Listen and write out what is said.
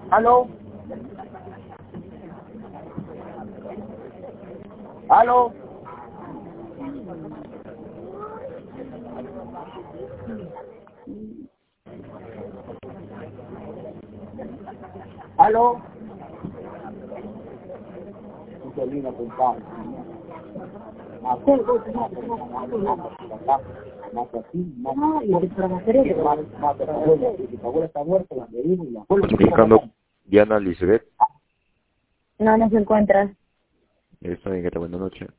¿Aló? ¿Aló? ¿Aló? Multiplicando Diana Lisbeth. No se encuentra. Está bien, que te buena noche.